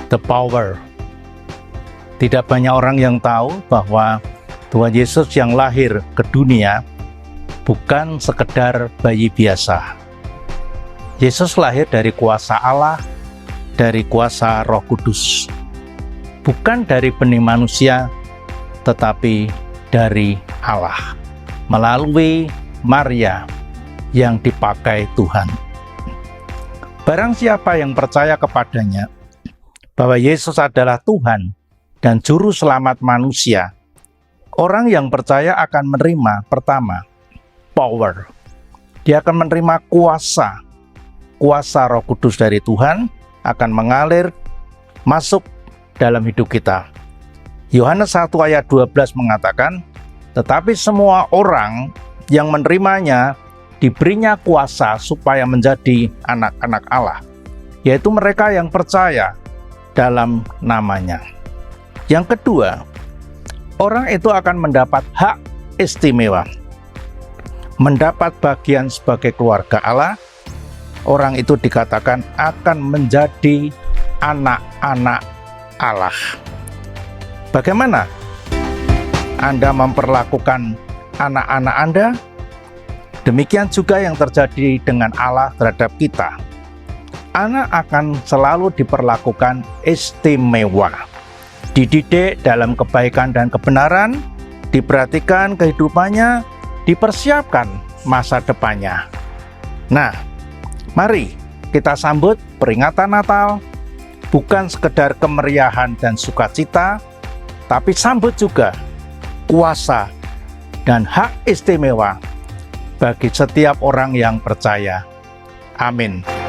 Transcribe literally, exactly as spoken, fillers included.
the power. Tidak banyak orang yang tahu bahwa Tuhan Yesus yang lahir ke dunia bukan sekedar bayi biasa. Yesus lahir dari kuasa Allah, dari kuasa Roh Kudus. Bukan dari benih manusia, tetapi dari Allah, melalui Maria yang dipakai Tuhan. Barang siapa yang percaya kepadanya bahwa Yesus adalah Tuhan dan Juru Selamat manusia, orang yang percaya akan menerima pertama, power. Dia akan menerima kuasa. Kuasa Roh Kudus dari Tuhan akan mengalir masuk dalam hidup kita. Yohanes satu ayat dua belas mengatakan, tetapi semua orang yang menerimanya diberinya kuasa supaya menjadi anak-anak Allah, yaitu mereka yang percaya dalam namanya. Yang kedua, orang itu akan mendapat hak istimewa, mendapat bagian sebagai keluarga Allah. Orang itu dikatakan akan menjadi anak-anak Allah. Bagaimana Anda memperlakukan anak-anak Anda? Demikian juga yang terjadi dengan Allah terhadap kita. Anak akan selalu diperlakukan istimewa, dididik dalam kebaikan dan kebenaran, diperhatikan kehidupannya, dipersiapkan masa depannya. Nah, mari kita sambut peringatan Natal, bukan sekedar kemeriahan dan sukacita, tapi sambut juga kuasa dan hak istimewa bagi setiap orang yang percaya. Amin.